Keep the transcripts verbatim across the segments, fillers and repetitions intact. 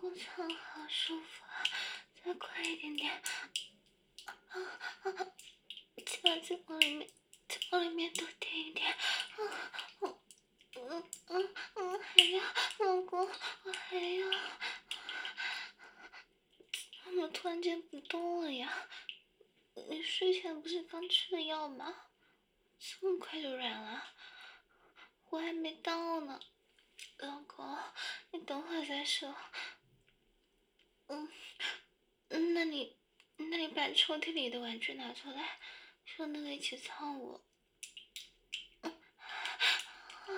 好长好舒服啊，再快一点点。啊啊啊！再把再往里面，再往里面多点一点。啊嗯嗯嗯嗯，还要，老公，我还要。怎么突然间不动了呀？你睡前不是刚吃的药吗？这么快就软了？我还没到呢，老公，你等会儿再说。嗯，那你，那你把抽屉里的玩具拿出来，说那个一起操我。嗯啊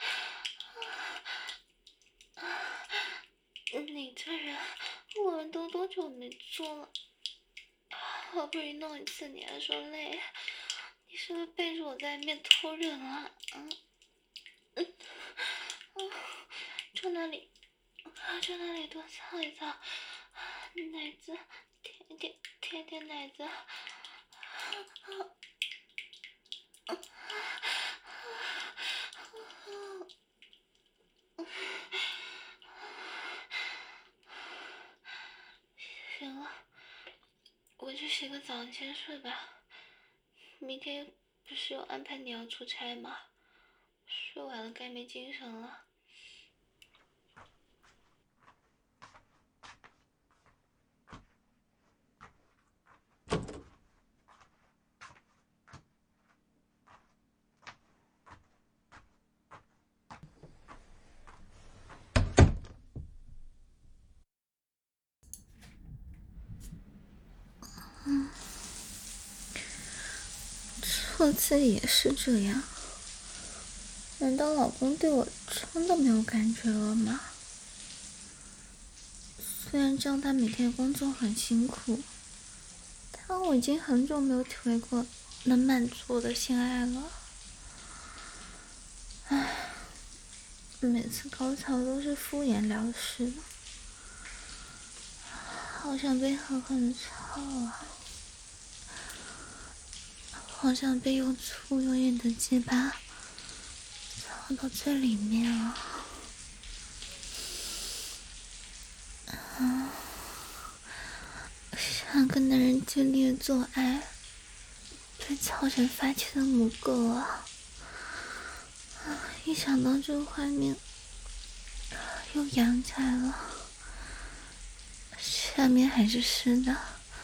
啊啊！你这人，我们都多久没做了？好不容易弄一次，你还说累，你是不是背着我在外面偷人啊？嗯嗯啊，就那里，啊，就那里多操一操，奶子，舔一点，舔一点奶子。啊啊啊啊！行了，我去洗个澡，你先睡吧。明天不是有安排你要出差吗？睡晚了该没精神了。嗯，错次也是这样。难道老公对我真的没有感觉了吗？虽然知道他每天工作很辛苦，但我已经很久没有体会过能满足我的性爱了。唉，每次高潮都是敷衍了事，好想被狠狠的操啊！好想被又粗又硬的鸡巴操到最里面啊！啊，想跟男人激烈做爱，被操成发情的母狗啊！啊，一想到这个画面，又痒起来了，下面还是湿的，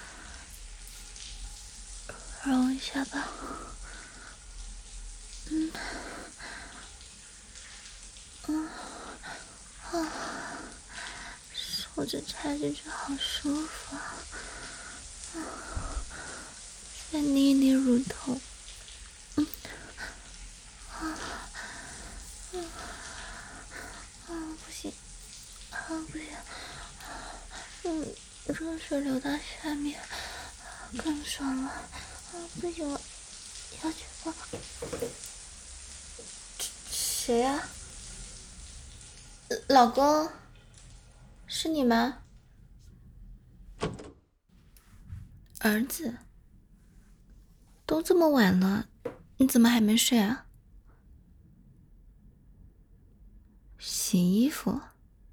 揉一下吧。嗯，嗯，啊，手指插进去好舒服啊！啊，再捏一捏乳头。嗯，啊，嗯，啊，不行，啊，不行，嗯，热水流到下面，更爽了，啊，不行了，要去吧。谁呀？老公，是你吗？儿子，都这么晚了，你怎么还没睡啊？洗衣服？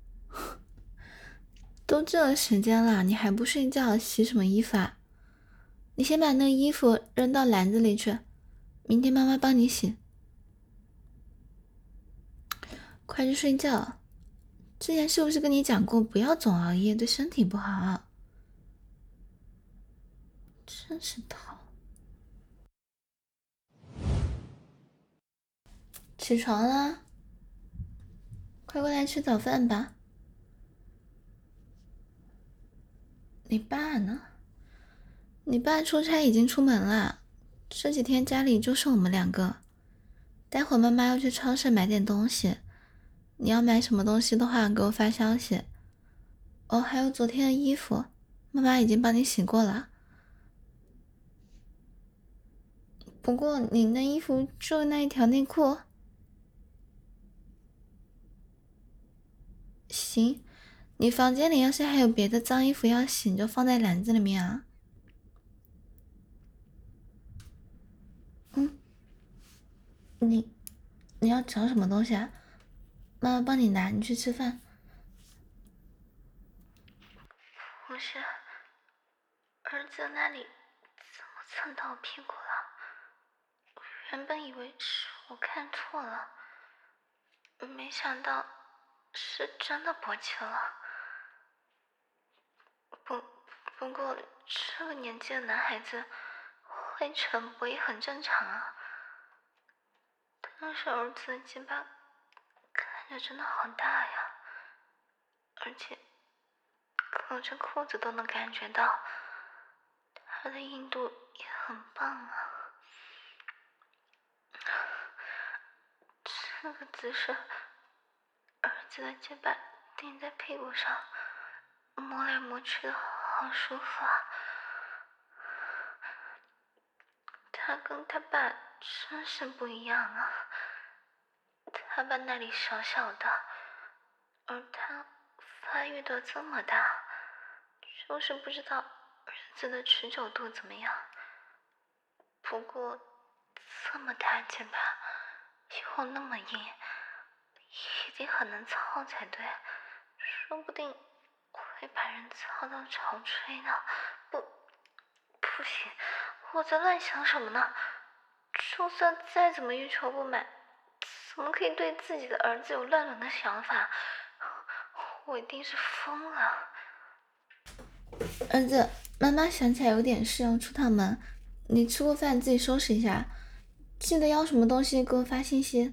都这时间了，你还不睡觉，洗什么衣服啊？你先把那个衣服扔到篮子里去，明天妈妈帮你洗。快去睡觉！之前是不是跟你讲过，不要总熬夜，对身体不好？真是讨。起床啦，快过来吃早饭吧。你爸呢？你爸出差已经出门了，这几天家里就剩我们两个。待会妈妈要去超市买点东西，你要买什么东西的话，给我发消息。哦，还有昨天的衣服，妈妈已经帮你洗过了。不过你那衣服就那一条内裤。行，你房间里要是还有别的脏衣服要洗，你就放在篮子里面啊。嗯，你你要找什么东西啊？妈妈帮你拿，你去吃饭。 子那里怎么蹭到我屁股了？原本以为是我看错了，没想到是真的勃起了。不不过这个年纪的男孩子会晨勃也很正常啊。但是儿子的鸡巴看着真的好大呀，而且隔着裤子都能感觉到他的硬度也很棒啊。这个姿势，儿子的鸡巴顶在屁股上，摸来摸去的好舒服啊。他跟他爸真是不一样啊，他爸那里小小的，而他发育的这么大，就是不知道儿子的持久度怎么样。不过这么大鸡巴又那么硬，一定很能操才对，说不定会把人操到潮吹呢。不，不行，我在乱想什么呢？就算再怎么欲求不满，怎么可以对自己的儿子有乱伦的想法？我一定是疯了。儿子，妈妈想起来有点事要出趟门，你吃过饭自己收拾一下，记得要什么东西给我发信息。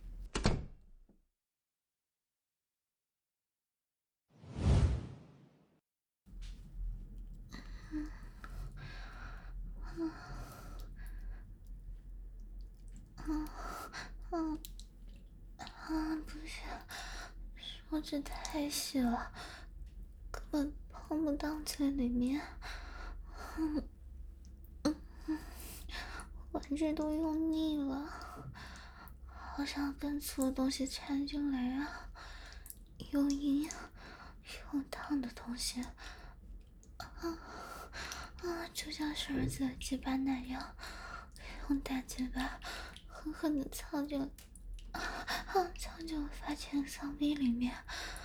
嗯嗯啊，不行，手指太细了，根本碰不到嘴里面。嗯嗯嗯，玩具都用腻了，好想更粗的东西掺进来啊，又硬又烫的东西。啊啊，就像是儿子的鸡巴那样，用大鸡巴狠狠的操进啊操进我发情的骚逼里面。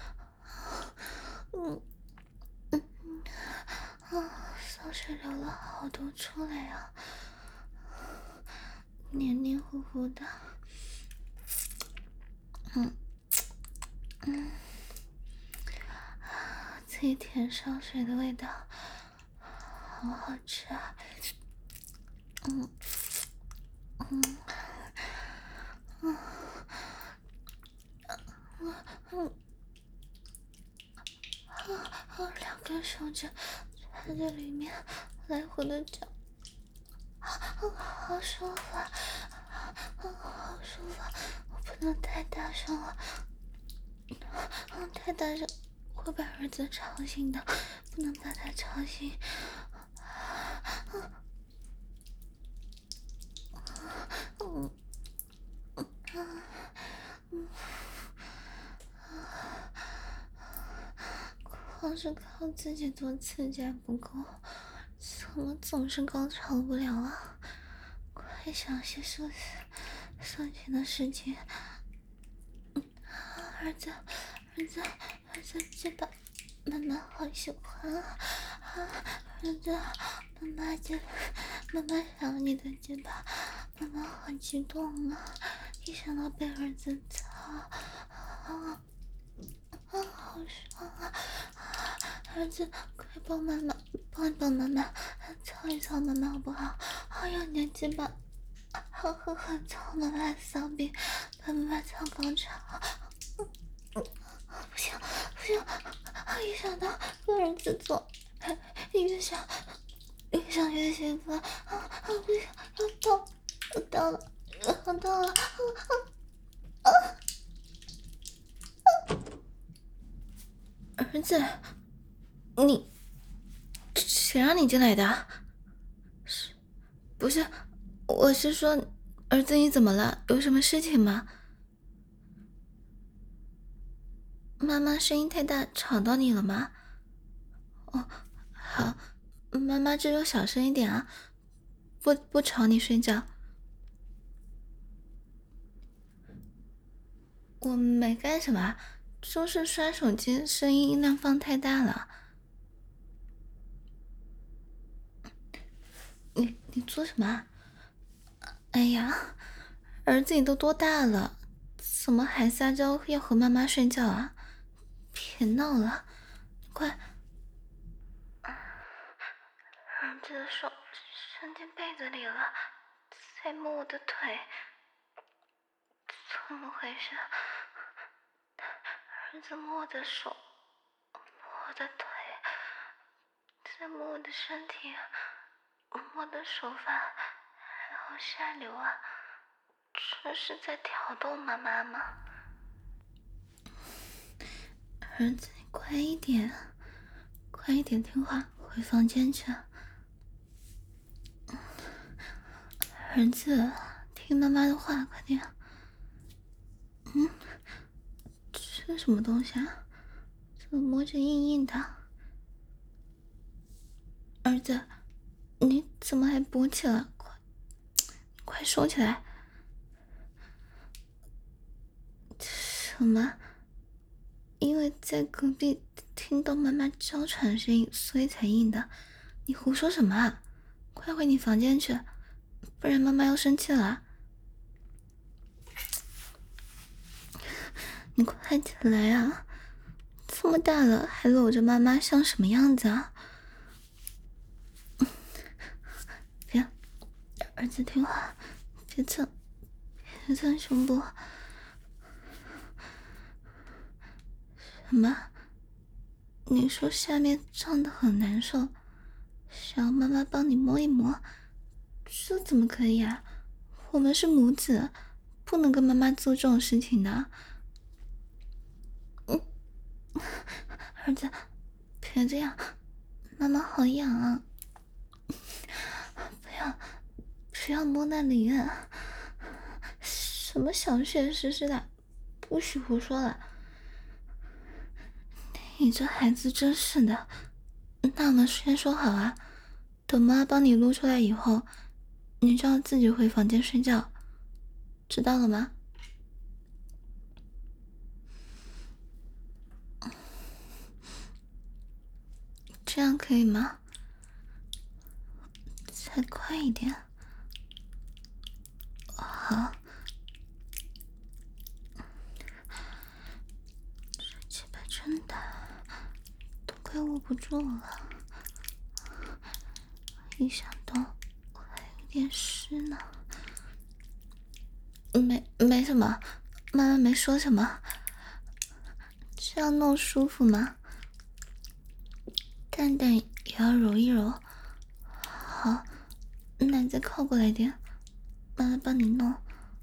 嗯嗯啊，骚水流了好多出来啊，黏黏糊糊的。嗯嗯，自己舔烧水的味道，好好吃啊！嗯嗯嗯嗯嗯啊！两根手指插在里面，来回的找，啊，好舒服啊！啊，好舒服！我不能太大声了，啊，太大声会把儿子吵醒的，不能把他吵醒。嗯嗯嗯，光是靠自己做刺激还不够，怎么总是高潮不了啊？快想些色色情的事情。儿子，儿子，儿子，这把妈妈好喜欢啊！啊，儿子，妈妈这，妈妈想你的这把，妈妈好激动啊！一想到被儿子操，啊啊，好爽啊！儿子，快帮妈妈，帮一帮妈妈，操一操妈妈好不好？好有年纪吧，好狠狠操妈妈骚逼，把妈妈操高潮。不行不行，一想到被儿子做，越想越想越兴奋，啊啊不行，要到要到了要到了，啊啊啊！儿子，你谁让你进来的？是不是？我是说，儿子你怎么了？有什么事情吗？妈妈声音太大，吵到你了吗？哦，好，妈妈这就小声一点啊，不不吵你睡觉。我没干什么，就是刷手机，声音音量放太大了。 你你做什么啊？哎呀，儿子你都多大了，怎么还撒娇要和妈妈睡觉啊？别闹了，快！儿子的手伸进被子里了，在摸我的腿，怎么回事？儿子摸我的手，摸我的腿，在摸我的身体，摸我的手发，还好下流啊！这是在挑逗妈妈吗？儿子，你快一点，快一点听话，回房间去。儿子，听妈妈的话，快点。嗯，这什么东西啊？怎么摸着硬硬的？儿子，你怎么还勃起了？快，快收起来！什么？因为在隔壁听到妈妈娇喘声音，所以才硬的。你胡说什么啊？快回你房间去，不然妈妈要生气了。你快起来啊！这么大了还搂着妈妈，像什么样子啊？别，儿子听话，别蹭，别蹭胸部。什么？你说下面胀得很难受，想要妈妈帮你摸一摸，这怎么可以啊？我们是母子，不能跟妈妈做这种事情的。嗯，儿子，别这样，妈妈好痒啊！不要，不要摸那里啊！什么小血湿湿的，不许胡说了！你这孩子真是的，那我们先说好啊，等妈帮你撸出来以后，你就要自己回房间睡觉，知道了吗？这样可以吗？再快一点。好。这鸡巴真大，都快握不住了。一想到还有点湿呢。没没什么，妈妈没说什么。这样弄舒服吗？蛋蛋也要揉一揉。好，那你再靠过来点，妈妈帮你弄。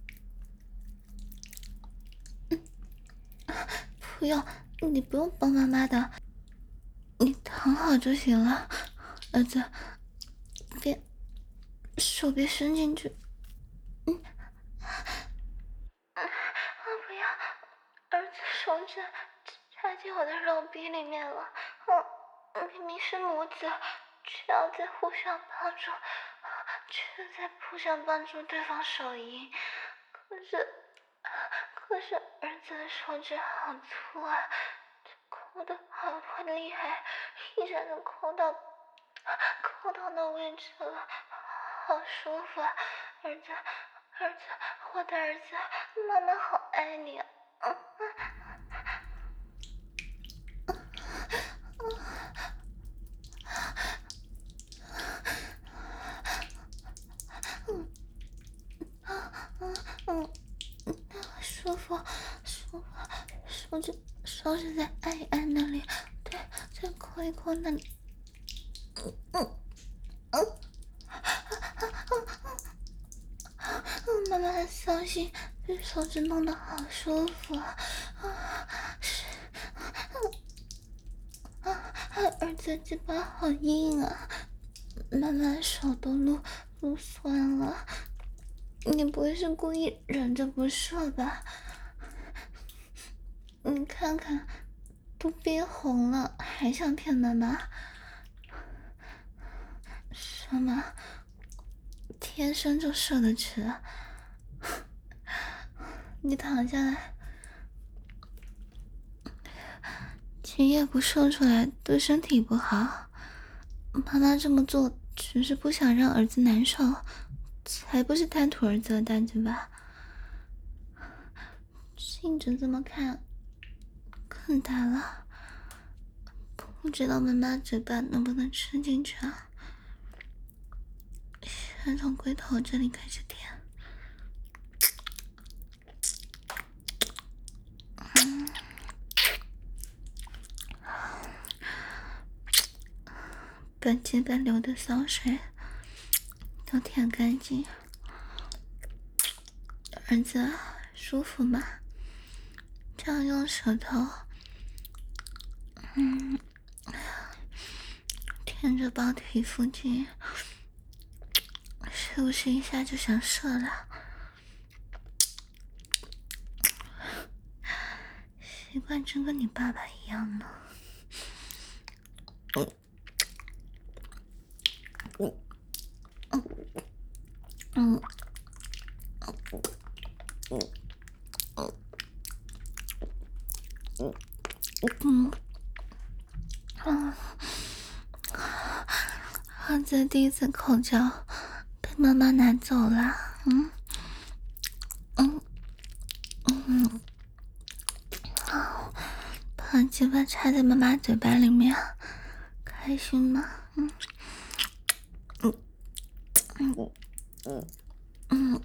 嗯，不用，你不用帮妈妈的，你躺好就行了。儿子，别手别伸进去。嗯，啊不要，儿子手指插进我的肉壁里面了。嗯，明明是母子，却要在互相帮助，却在互相帮助对方手淫。可是，可是儿子的手指好粗啊，抠的好好厉害，一下子抠到抠到那位置了，好舒服啊！儿子，儿子，我的儿子，妈妈好爱你啊！嗯嗯嗯嗯，舒服舒服，手指手指再按一按那里，对，再抠一抠那里。嗯嗯嗯，妈妈的骚心被手指弄得好舒服啊！是啊，儿子这把好硬啊，妈妈手都撸撸酸了。你不会是故意忍着不射吧？你看看，都憋红了，还想骗妈妈？什么？天生就射得迟？你躺下来，精液不射出来对身体不好。妈妈这么做只是不想让儿子难受，才不是贪图儿子的大嘴巴。近着这么看更大了，不知道妈妈嘴巴能不能吃进去啊？先从龟头这里开始舔。嗯，把鸡巴流的骚水都舔干净。儿子舒服吗？这样用舌头嗯舔着包体附近，是不是一下就想射了？习惯真跟你爸爸一样呢。嗯嗯嗯嗯嗯嗯嗯嗯，儿子第一次口交被妈妈拿走了。嗯嗯嗯，好，把鸡巴插在妈妈嘴巴里面，开心吗？嗯嗯嗯嗯嗯，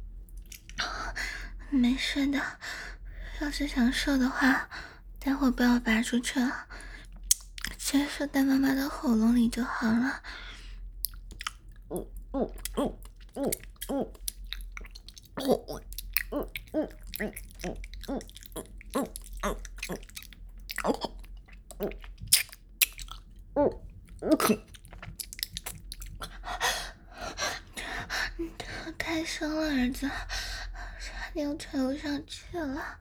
没事的。要是想射的话，待会不要拔出去啊，直接射在妈妈的喉咙里就好了。嗯嗯嗯嗯嗯嗯嗯嗯嗯嗯嗯嗯嗯嗯嗯，太深了，儿子，差点喘不上气了。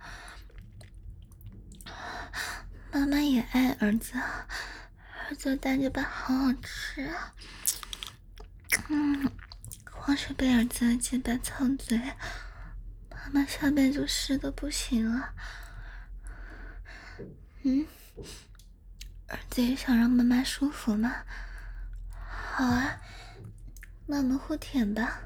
妈妈也爱儿子，儿子大嘴巴好好吃啊。嗯，光是被儿子的鸡巴操嘴，妈妈下面就湿的不行了。嗯，儿子也想让妈妈舒服吗？好啊，那我们互舔吧。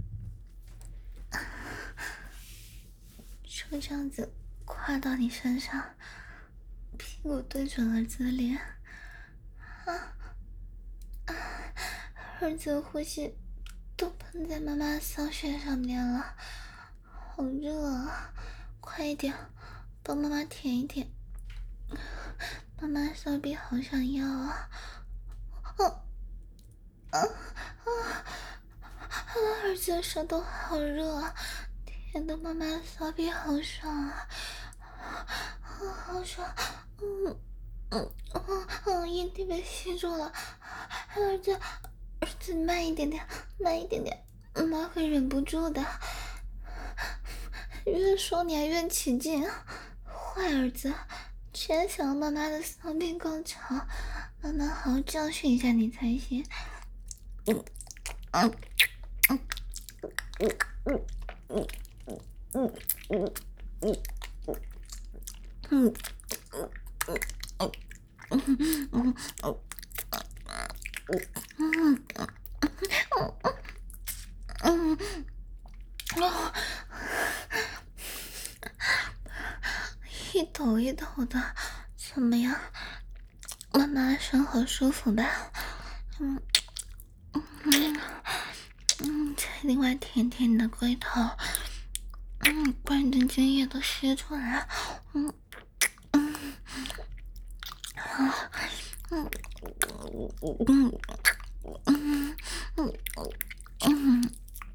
就这样子跨到你身上，屁股对准儿子的脸。啊啊！儿子的呼吸都喷在妈妈的骚穴上面了，好热啊！快一点，帮妈妈舔一舔。妈妈骚逼好想要啊！啊啊啊！儿子的舌头好热啊，舔的妈妈的骚逼好爽啊！啊，好爽！嗯嗯嗯嗯，阴蒂被吸住了，儿子，儿子慢一点点，慢一点点，妈会忍不住的。越说你还越起劲，坏儿子，居然想要妈妈的骚逼高潮，妈妈好好教训一下你才行。嗯嗯嗯嗯嗯嗯嗯嗯嗯嗯嗯嗯嗯嗯嗯嗯，一抖一抖的，怎么样？妈妈身好舒服吧？嗯嗯嗯，再另外舔舔你的龟头，嗯，把你的精液都吸出来。嗯嗯好，嗯嗯嗯嗯嗯嗯，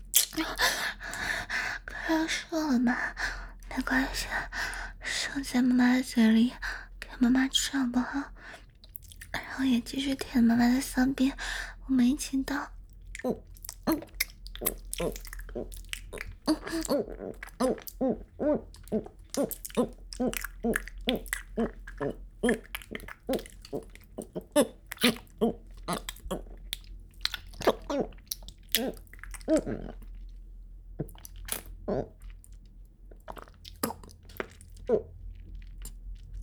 快要射了吗？没关系，射在妈妈的嘴里，给妈妈吃好不好？然后也继续舔妈妈的骚逼，我们一起倒。嗯嗯嗯嗯嗯嗯嗯嗯嗯嗯嗯嗯嗯嗯嗯嗯嗯嗯嗯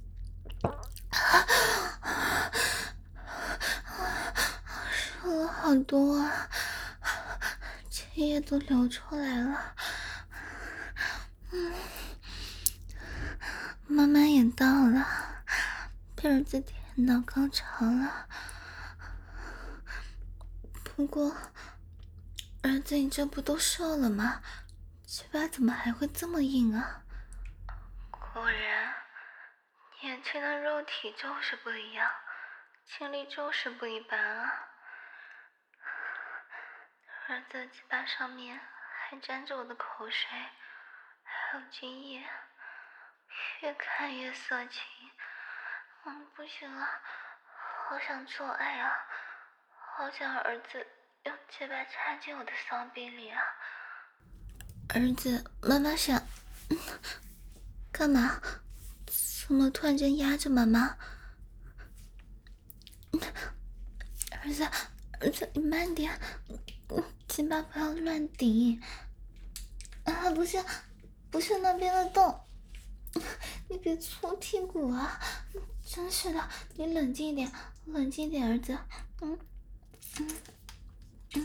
射了好好多啊，血液都流出来了。嗯，妈妈也到了，被儿子舔到高潮了。不过，儿子你这不都瘦了吗？鸡巴怎么还会这么硬啊？果然，年轻的肉体就是不一样，精力就是不一般啊。儿子鸡巴上面还沾着我的口水，还有精液，越看越色情。嗯，不行了，好想做爱啊，好想儿子用鸡巴插进我的骚逼里啊。儿子，妈妈想，嗯，干嘛？怎么突然间压着妈妈？儿子，儿子，你慢点，鸡巴不要乱顶。啊，不是，不是那边的洞，你别搓屁股啊！真是的，你冷静一点，冷静一点，儿子。嗯，嗯，嗯，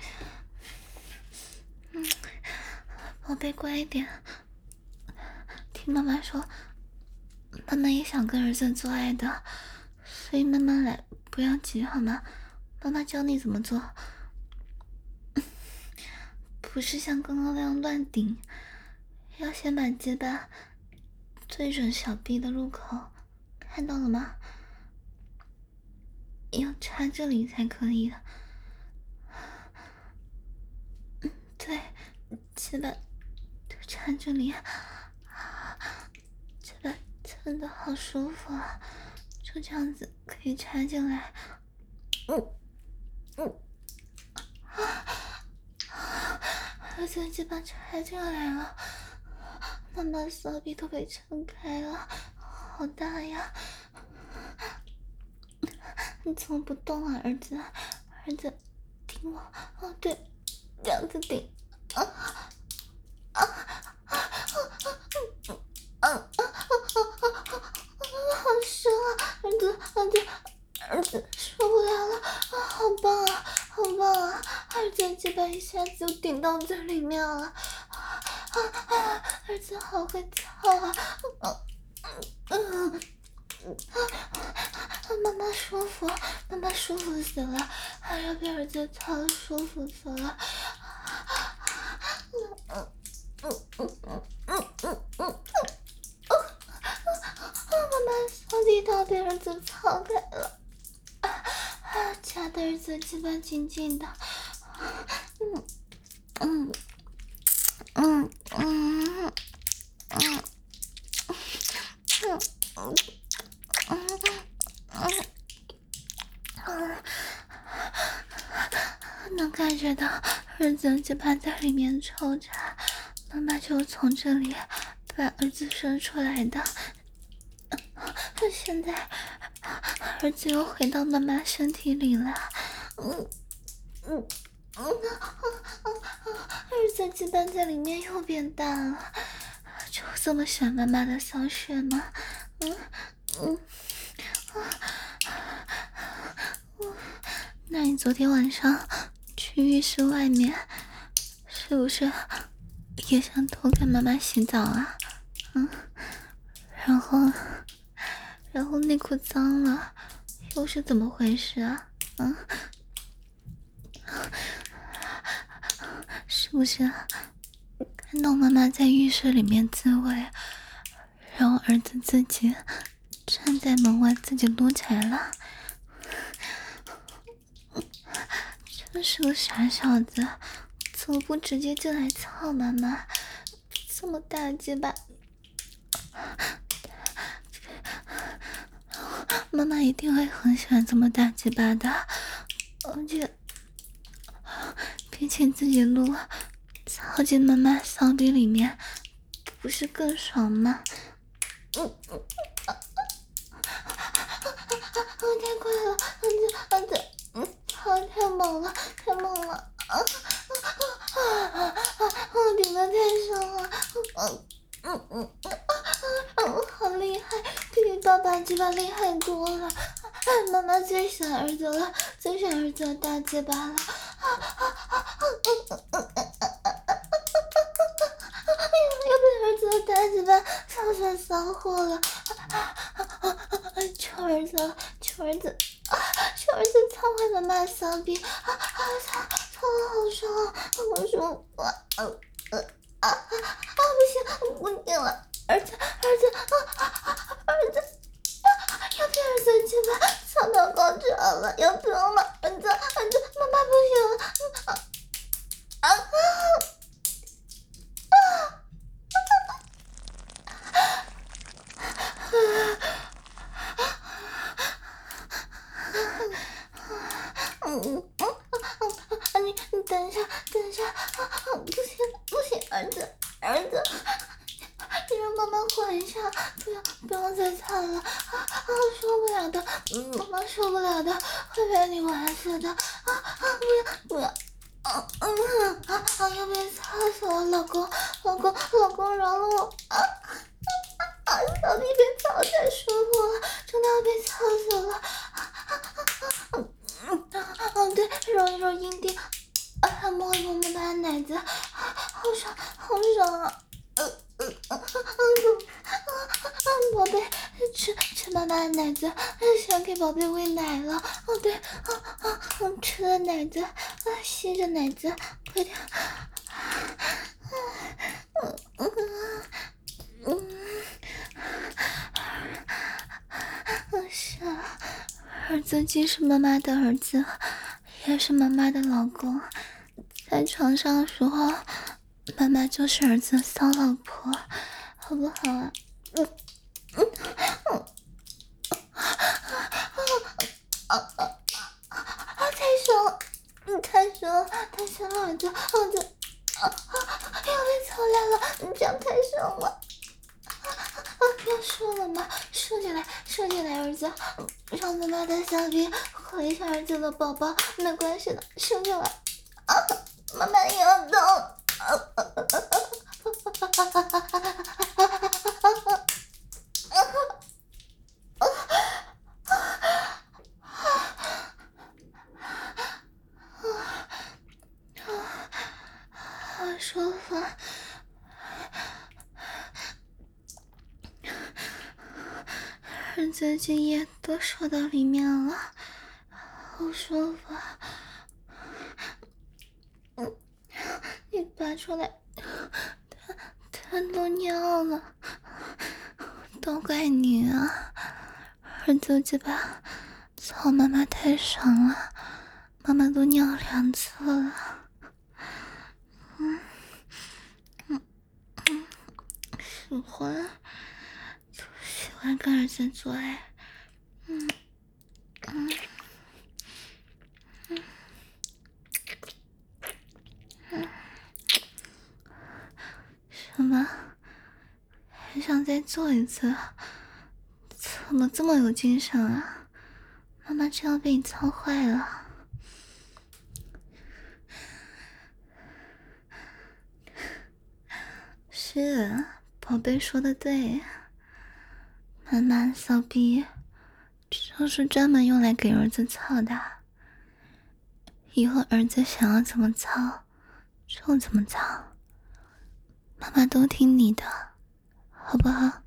嗯，宝贝，乖一点，听妈妈说，妈妈也想跟儿子做爱的，所以慢慢来，不要急，好吗？妈妈教你怎么做。不是像刚刚那样乱顶，要先把鸡巴对准小臂的入口，看到了吗？要插这里才可以的。嗯，对，鸡巴就插这里，鸡巴真的好舒服啊！就这样子可以插进来。嗯嗯啊！儿子鸡巴插进来了，妈妈骚逼都被撑开了，好大呀！你怎么不动啊，儿子？儿子，听我。哦，对，这样子顶。啊啊啊啊啊啊啊！好深啊，儿子，儿子，儿子受不了了啊！好棒啊，好棒啊！儿子鸡巴一下子就顶到最里面了。啊啊！儿子好会操啊！嗯嗯。妈妈舒服，妈妈舒服死了，还要被儿子操舒服死了。嗯嗯嗯嗯嗯嗯嗯嗯，妈妈小弟都被儿子操开了，啊，夹的儿子鸡巴紧紧的。嗯嗯嗯嗯嗯嗯嗯。能感觉到儿子就趴在里面抽插，妈妈就从这里把儿子生出来的。现在儿子又回到妈妈身体里了。嗯嗯嗯，儿子鸡巴在里面又变大了，就这么喜欢妈妈的小穴吗？嗯嗯嗯，那你昨天晚上去浴室外面，是不是也想偷看妈妈洗澡啊？嗯，然后，然后内裤脏了，又是怎么回事啊？嗯，是不是看到妈妈在浴室里面自慰，然后儿子自己站在门外自己撸起来了？真是个傻小子，怎么不直接就来操妈妈？这么大鸡巴，妈妈一定会很喜欢这么大鸡巴的，而且比起自己撸，操进妈妈骚逼里面，不是更爽吗？嗯嗯啊啊！太快了，儿子儿子，嗯，好，太猛了，太猛了！啊啊啊啊啊！我顶得太深了，嗯嗯嗯嗯啊！好厉害，比爸爸鸡巴厉害多了。妈妈最喜欢儿子了， 最是儿子的大嘴巴了。又被儿子的大嘴巴操成骚货了。求儿子了，求儿子，求儿子操坏妈妈的骚逼，啊啊操操的好爽，好舒服啊！呃呃啊啊啊！不行，不行了，儿子儿子啊啊儿子啊！要被儿子鸡巴操到高潮了，要不要了？儿子儿子，妈妈不行了，啊啊啊！嗯嗯嗯，你你等一下，等一下，不行不行，儿子儿子，你让妈妈缓一下，不要不要再操了，啊啊受不了的，妈妈受不了的，会被你玩死的，啊啊不要不要。啊嗯啊啊！要被操死了，老公，老公，老公，饶了我！啊啊！小弟被操太舒服了，真的要被操死了！啊啊啊啊！嗯对，揉一揉阴蒂，啊，摸一摸妈妈的奶子，好爽，好爽啊！嗯嗯嗯嗯嗯，宝贝，吃吃妈妈的奶子，想给宝贝喂奶了。哦对，啊啊，嗯，吃了奶子，啊，吸着奶子，快点。嗯嗯嗯嗯，是啊，儿子既是妈妈的儿子，也是妈妈的老公，在床上的时候，妈妈就是儿子的骚老婆，好不好啊？嗯嗯嗯。啊啊啊！太凶了，你太凶了，太凶了，儿子，儿子，啊啊！又被操烂了，你这样太凶了。啊啊！要射了吗？射进来，射进来，儿子，让妈妈的小逼和一下儿子的宝宝，没关系的，射进来。啊！妈妈也要动。啊啊啊啊好舒服，儿子今夜都射到里面了，好舒服。嗯，你拔出来，他他都尿了，都怪你啊！儿子这把操妈妈太爽了，妈妈都尿两次了。嗯嗯嗯，喜欢，就喜欢跟儿子做爱。嗯嗯嗯嗯，什么？还想再做一次？怎么这么有精神啊？妈妈这样被你操坏了。是，宝贝说的对，妈妈骚逼就是专门用来给儿子操的，以后儿子想要怎么操就怎么操，妈妈都听你的，好不好？